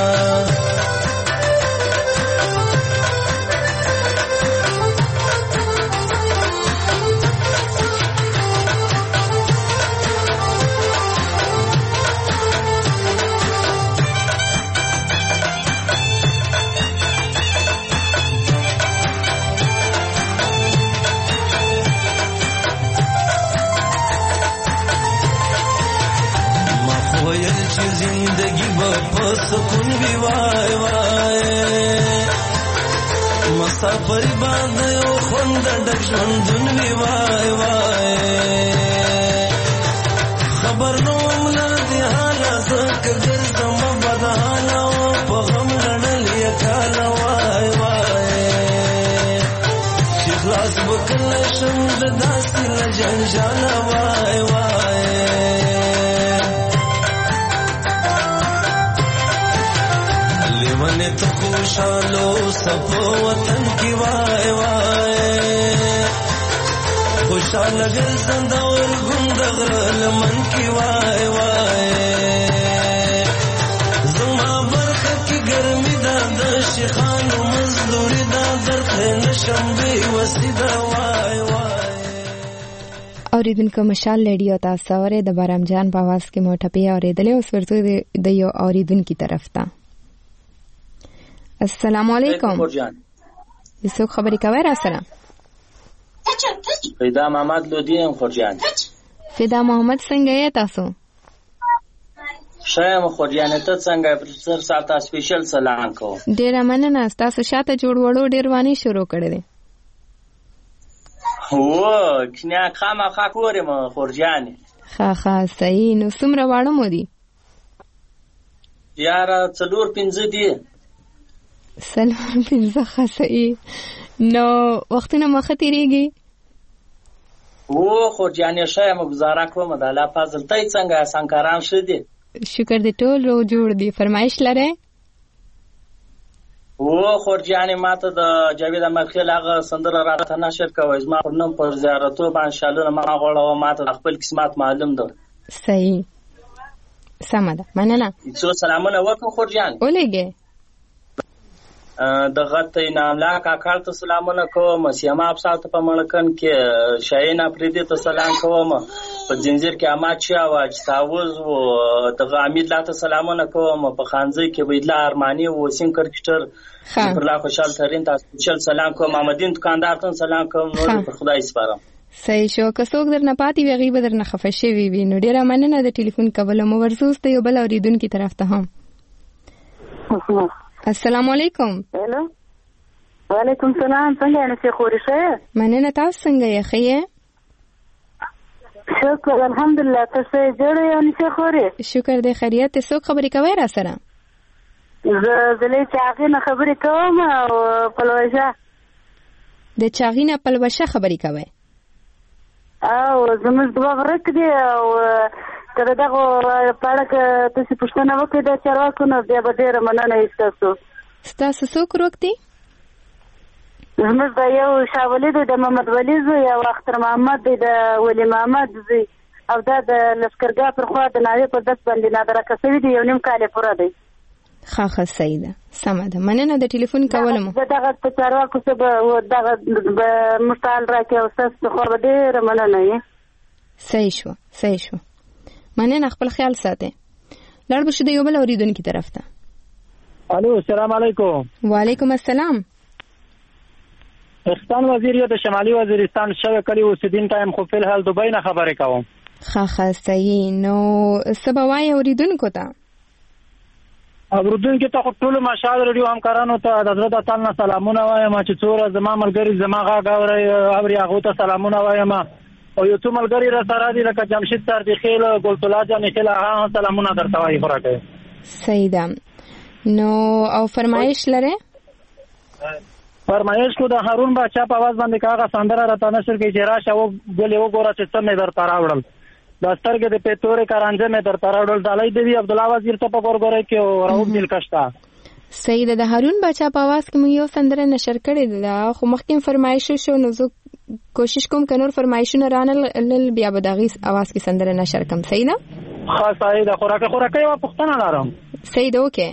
زندگی با سکون بھی وای وای مسافری باندې او خوند ډک ژوندون بھی وای وای خبر نو مل دي حالا زکه ګرځم بدحالا او په غم لړل یکاله وای وای چې خلاص وکړل شم د داسې لجنجال وای وای لیونه تو خوشالو سپو وطن کی وای وای خوشال ګرځند اور ګندغ لمن کی وای وای زما برخه کی ګرمي دا د شيخانو مزدوري دا درته نشم بي وسیدا وای وای اوریدونکو مشال لیډیو تاسو اورئ د بارام جان په आवाज کې مو ټپې اورېدلې اوس ورته د یو اوریدونکو طرف ته. السلام علیکم. یسوع خبرې کوي را سره؟ فدا محمد لودین خورجان. فدا محمد څنګه یې تاسو؟ شایم خورجان ته څنګه پروفیسور صاحب ته سپیشل سلام کوم. ډیر مننه تاسو شاته جوړ وړو ډیر وانی شروع کړی دی. هو کنا خامہ خا کورم خورجان. خا خا صحیح. نو څومره واړه مو دي؟ یار څلور پنځه دي. څلور پنځه خا صحیح. نو وختونه مخ تیریږي؟ و خورجان شایم گزاره کوم د الله فضل ته څنګه سانکاران شدي. شکر دې ټول رو جوړ دي. فرمایش لره؟ و خورجان ماته د جاوید احمدخیل هغه سندره راته نشر کوي زما په نوم پر زیارتو باندې شالونه ما غوړو ماته خپل قسمت معلوم ده. صحیح سم ده مننه. څو سلامونه وکړم خورجان. ولېګه د غته ناملا کاکړ ته سلامونه کوم. سیما افسات په ملکن کې شاهین افریدي ته سلام کوم. په زنجیر کې امات شاه واج تاوز و د غامید لا ته سلامونه کوم. په خانزي کې ویلا ارمانی و سیم کرکټر پر لا خوشحال ترين تاسو چل سلام کوم. محمدین دکاندار ته سلام کوم. نور په خدای سپارم. صحیح شو. که څوک درنه پاتې وي غیب درنه خفه شوی وي نو ډیره مننه د ټلیفون کول مو ورزوس ته یو بل اوریدونکو طرف ته هم. السلام علیکم. هلو وعلیکم سلام. څنګه یې نشه خوري شه؟ مننه تاسو څنګه یې خیه؟ شکر الحمدلله. تاسو جوړ یې نشه خوري؟ شکر دې خیریت. څه خبرې کوي را سره؟ زه زلې چاغې نه خبرې کوم او پلوشه. د چاغې نه پلوشه خبرې کوي؟ او زموږ دوه ورک دي او کله دغه پاړه کې تاسو پښتنه وکړئ د چارواکو نه بیا به ډېره مننه ایستاسو. ستاسو څوک روک دي؟ زموږ د یو شاه ولي دی د محمد ولي زوی او اختر محمد دی د ولي محمد زوی او دا د لښکرګاه پر خوا د ناوې په دس باندې نادرکه شوي دي. یو نیم کال یې پوره دی. ښه ښه صحیح ده سمه ده مننه د ټلیفون کولو مو. دغه په چارواکو څه به دغه مستعال راکړي او ستاسو څخه به ډېره مننه یې. صحیح شو صحیح شو مننه. خپل خیال ساتئ. لړ بشو د یو بل اوریدونکو طرف ته. الو السلام علیکم. وعلیکم السلام. پاکستان وزیر د شمالي وزیرستان شوه کلی اوسیدونکو ټایم خو په حال دوبۍ نه خبرې کوم. ښه ښه صحیح. نو سبا وای اوریدونکو ته اوریدونکو ته ټول مشال ریډیو همکارانو ته د حضرت تعالی سلامونه وایم چې څوره زما ملګری زما غاغ اوري اوري هغه ته سلامونه وایم او یو څو ملګری را سره دي لکه جمشید صاحب خیل ګلطلا جان خیل هغه سلامونه درته وايي خوراکه. صحیح ده. نو او فرمایش لره؟ فرمایش کو د هارون بچا په आवाज باندې کاغه سندره راته نشر کې چې راشه او ګلې وګوره چې څه مې درته راوړل. د سترګې د پېتورې کارانځه مې درته راوړل. دالای دی عبد الله وزیر ته په ګورګورې کې او راوب دل کښتا. صحیح ده. د هارون بچا په आवाज کې مې یو سندره نشر کړې ده خو مخکې فرمایش شو نو زه کوشش کوم که نور فرمایشونه رانل بیا به دغه आवाज کې سندره نشر کم. صحیح ده؟ ها صحیح ده. خوراکه خوراکه یو پښتنه لرم. صحیح ده. اوکې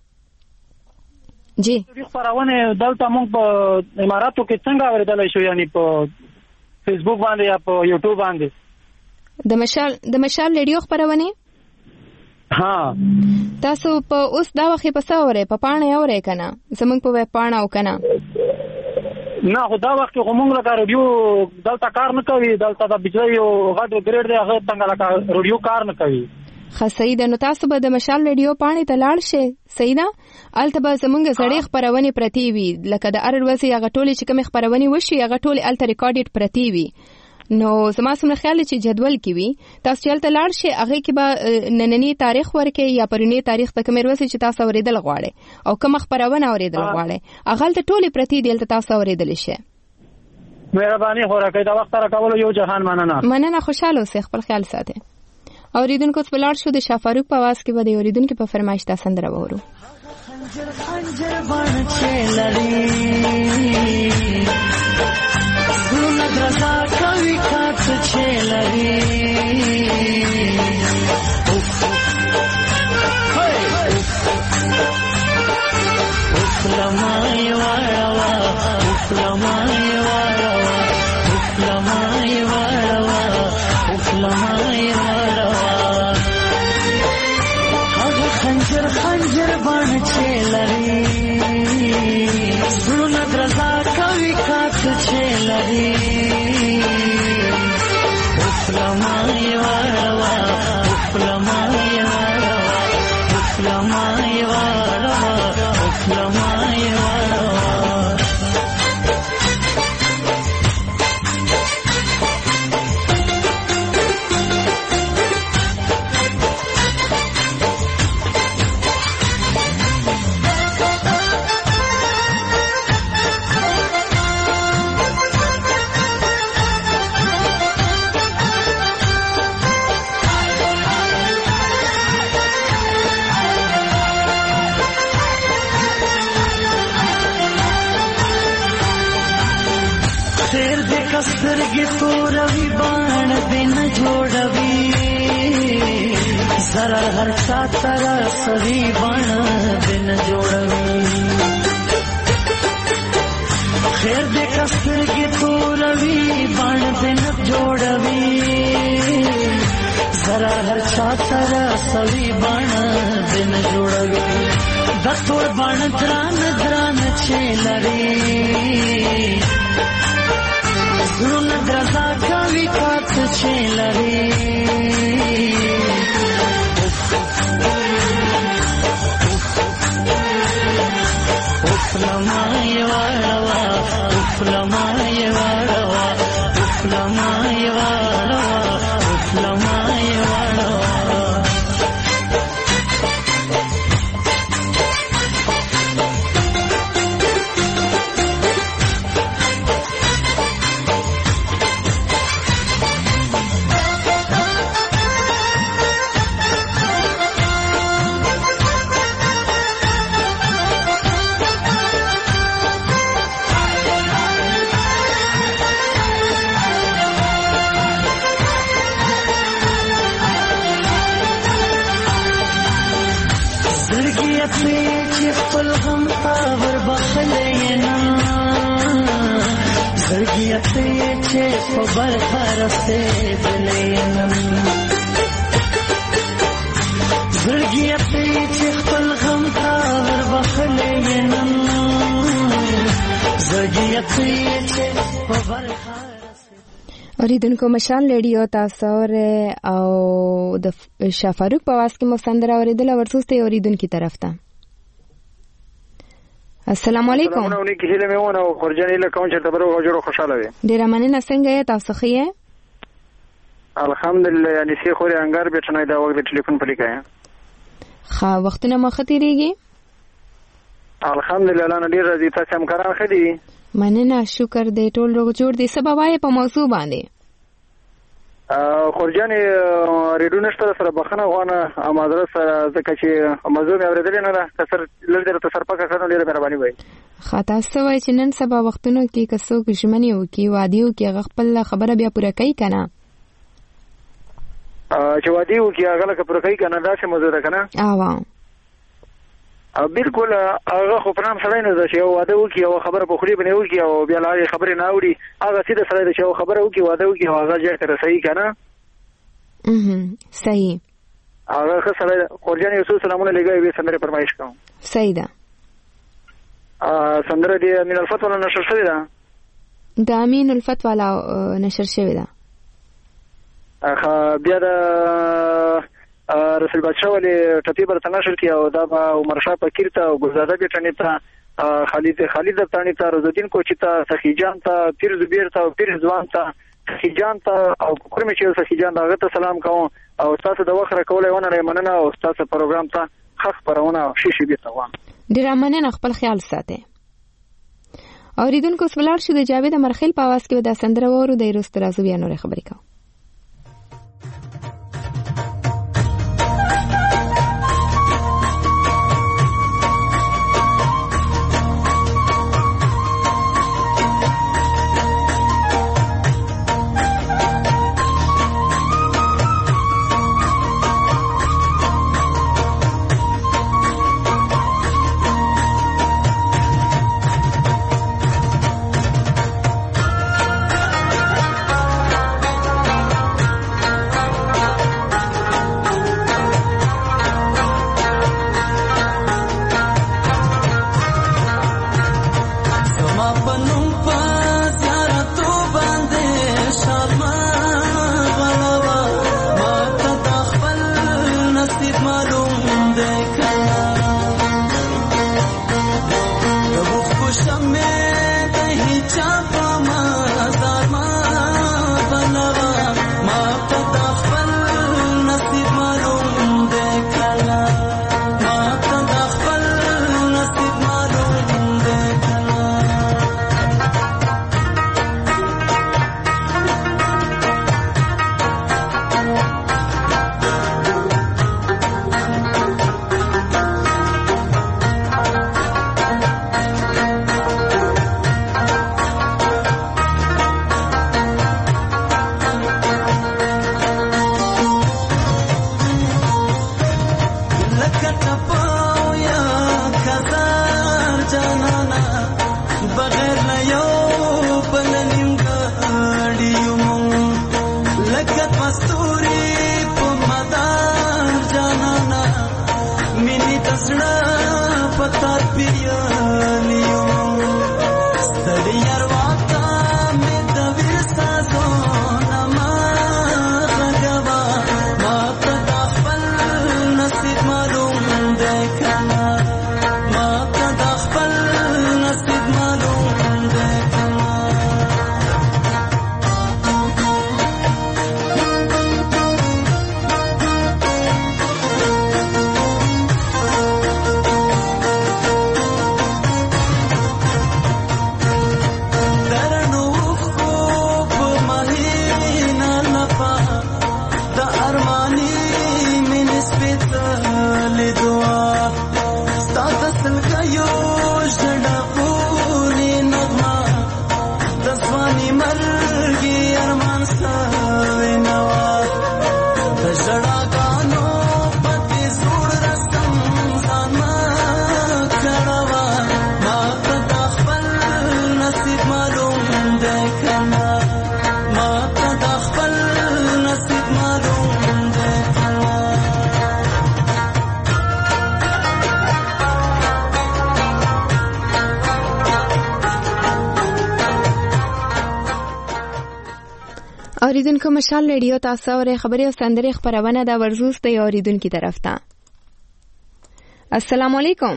جی. دغه خبرونه دلته موږ په اماراتو کې څنګه اوریدلای شو یعنی په فیسبوک باندې یا په یوټیوب باندې؟ د مشال د مشال ریډیو خبرونه؟ ها تاسو په اوس دا وخت په ساوره په پاڼه اورې کنه زمونږ په پاڼه او کنه نه خو دا وخت خو موږ لکه ریډیو دلته کار نه کوي. دلته د بجلی او غټ ګریډ دی هغه څنګه لکه ریډیو کار نه کوي. ښه صحیح ده. نو تاسو به د مشال ریډیو پاڼې ته لاړ شئ. صحیح ده. الته به زمونږ زړې خبرونه پرتی وي لکه د هر ورځې هغه ټولې چې کومې خبرونه وشي هغه ټولې الته ریکارډډ پرتی وي. نو زما سمه خیال چې جدول کې وي تاسو چې الته لاړ شئ هغه کې به نننی تاریخ ورکې یا پرونی تاریخ ته کومې ورځې چې تاسو اوریدل غواړئ او کوم خبرونه اوریدل غواړئ هغه الته ټولې پرتی دي الته تاسو اوریدل شئ. مهرباني خوراکه دا وخت را کول یو جهان مننه. مننه. خوشاله اوسئ. خپل خیال ساتئ. اوریدونکو په لار شو د شافاروق په आवाज کې به د اوریدونکو په فرمایش تاسو سندره وورو. خنجر خنجر باندې چلري ګونه درځا کوي کاڅ چلري لمای وړوا لمای وړوا لمای وړوا سترګې توروي باڼه دې نه جوړوي ضرر هر چا ته رسوي باڼه دې نه جوړوي خیر دې که سترګې توروي باڼه دې نه جوړوي ضرر هر چا ته رسوي باڼه دې نه جوړوي د تور باڼه دران دران چې لري زړونه درزا کوي کات چې لري اوف لما یې واړوه اوف لما یې واړوه اوف لما یې واړوه اوف لما یې واړوه خبر خرسته دلینم زړګیته چې خپل غم تا ور بخلینم زړګیته چې خبر اوریدونکو مشال ریډیو تاسو او د شافاروق په واس کې مو سندره اوریدل ورسوسته اوریدونکو طرف ته السلام علیکم نو نو کې هله مې ونه او خرجنې له کوم چې تبرو غوړو خوشاله وي ډیر مننه څنګه یې تاسو خې الحمدلله یعنی سی خوري انګار به څنګه دا وخت ټلیفون پرې کایا ها وختونه مخ تیریږي الحمدلله نه ډیر راځي تاسو هم کاران خدي مننه شکر دې ټول روغ جوړ دي سبا وای په موضوع باندې خورجانې ریډیو نشته سره بخنه غواړم امازره سره ځکه چې موضوع مې اورېدلې نه ده کثر لږ تر سر پکا کړو ډیره مهرباني وای خاطر سوي چې نن سبا وختونو کې کسو کې ژمنې وکي وادیو کې خپل خبره بیا پوره کوي کنه چې وادیو کې هغه لکه پوره کوي کنه دا څه موضوع ده کنه اوا بالکل هغه خو پرام سره نه ده چې واده وکي او خبره په خوري بنه وکي او بیا لا خبره نه اوري هغه سیده سره ده چې خبره وکي واده وکي هغه ځای ته صحیح کنه اها صحیح هغه سره خورجان یوسف سلامونه لګي وي سندره فرمایش کوم صحیح ده ا سندره دی من الفتوى ولا نشر شوی ده د امین الفتوى ولا نشر شوی ده اخ بیا د رسول بادشاہ ولې ټپی برته نشر کی او دا عمر شاه فقیر ته او ګلزاده بیٹنی ته خالد خالد تانی ته رضوالدین کوچی ته سخی جان ته پیر زبیر ته پیر ځوان ته سخی جان ته او کوم چې سخی جان دغه ته سلام کوم او تاسو د وخت راکولې ونه مننه او تاسو پروګرام ته خخ پرونه شیشي بیت وان ډیر مننه خپل خیال ساته اوریدونکو سوالار شو د جاوید مرخیل په आवाज کې د سندره وورو د ایروست رازو بیا نور خبرې کوم اوریدونکو مشال ریډیو تاسو اورئ خبري او سندري خبرونه د ورزوس د اوریدونکو طرف ته. السلام علیکم.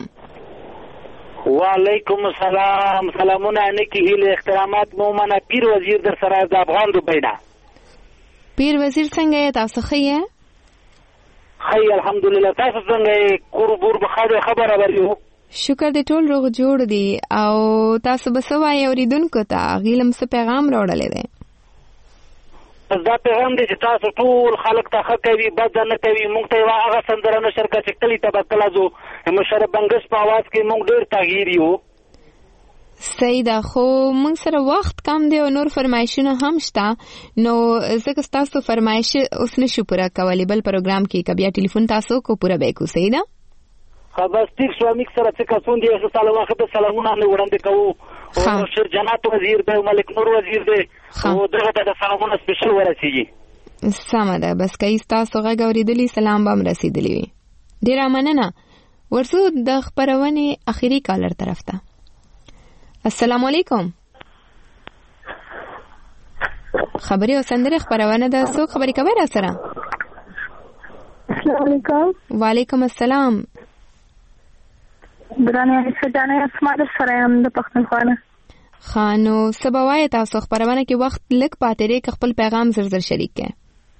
وعلیکم السلام. سلامونه نیکی هیله احترامات مومنه پیر وزیر در سره د افغان دوبینا. پیر وزیر څنګه تاسو خیه؟ خی الحمدلله. تاسو څنګه کور بور بخاده خبره وريو؟ شکر دې ټول روغ جوړ دي او تاسو به سوای اوریدونکو ته غیلم څه پیغام راوړل دي؟ دا پیغام دی چې تاسو ټول خلک ته ښه کوي بد نه کوي. موږ ته یوه هغه سندره نشر کړه چې کلي ته به کله ځو مشرف بنګس په اواز کې موږ ډېر تغییر یو. صحیح ده خو موږ سره وخت کم دی او نور فرمایشونه هم شته نو ځکه ستاسو فرمایش اوس نشو پوره کولی بل پروګرام کې که بیا ټلیفون تاسو کو پوره به کو. صحیح ده ښه بس ټیک شو. موږ سره څه کسون دي ښه سلام واخته سلامونه نه وړاندې کوو. او شر جنات وزیر دی ملک نور وزیر دی او دغه ته سلامونه سپیشل ورسیږي. سمه ده بس که تاسو غږ اورېدلی سلام به هم رسېدلی وي. ډېره مننه. ورسو د خپرونې اخري کالر طرف ته. السلام علیکم. خبري او سندري خبرونه ده. څوک خبرې کوي را سره؟ السلام علیکم. وعلیکم السلام. درانه سجانه اسماء سره هم د پښتونخوا نه. خانو سبوای تاسو خبرونه کې وخت لک پاتې لري خپل پیغام زر زر شریک کړئ.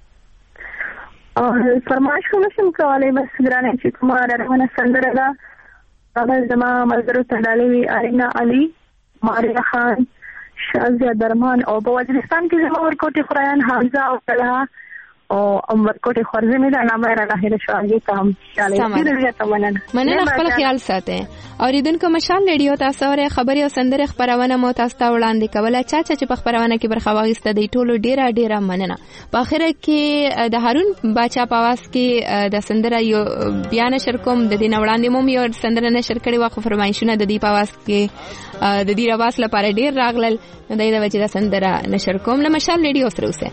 او فرمایش کوم شم کولای بس درانه چې کومه راونه سندره ده هغه زما ملګرو ته ډالې ارینا علي ماریا خان شازیا درمان او په وزیرستان کې زما ورکوټي خورایان حمزه او طلحه او ورکوټي خورزه مې د نامه را راهله شو هغه ته هم چاله. مننه خپل خیال ساتئ. اوریدونکو مشال ریډیو تاسو اورئ خبري او سندري خبرونه مو تاسو ته وړاندې کوله. چا چا چې په خبرونه کې برخه واخیسته دی ټولو ډیره ډیره مننه. په اخره کې د هارون باچا په आवाज کې د سندره یو بیان نشر کوم. د دې وړاندې مو یو سندره نشر کړي واخو فرمایشونه د دې په आवाज کې د دې رواس لپاره ډیر راغلل نو د دې وجه د سندره نشر کوم. له مشال ریډیو سره اوسه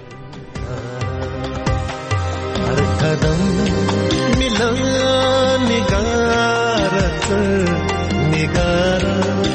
قدم ملا نگارت نگارت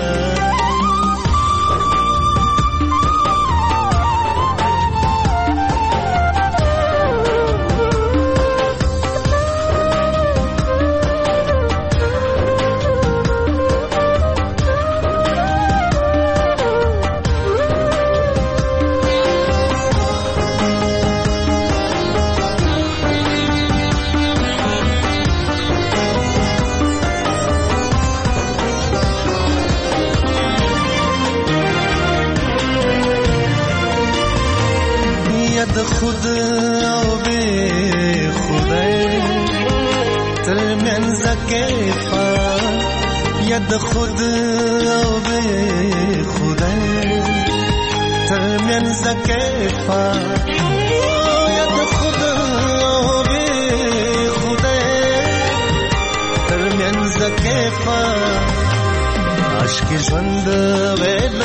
خود او به خدای ترمنځ کیفا ید خود او به خدای ترمنځ کیفا ید خود او به خدای ترمنځ کیفا عشق ژوند ویل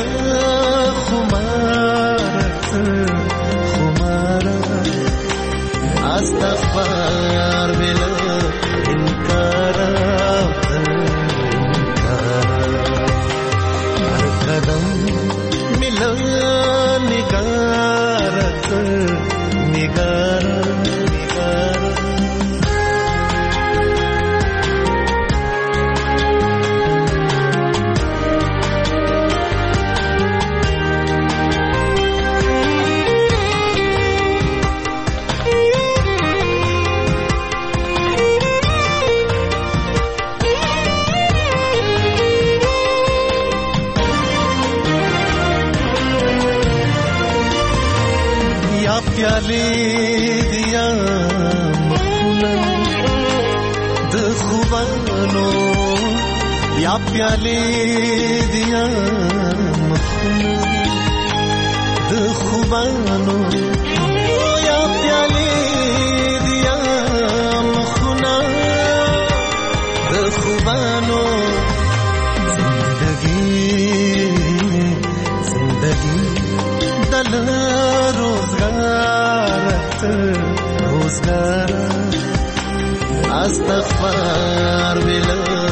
خمارت استغفار بلا انکار مخونه د خوبانو یا پیالې دیا مخونه د خوبانو یا پیالې دیا مخونه د خوبانو دل روزگارت روزگار استغفار بلا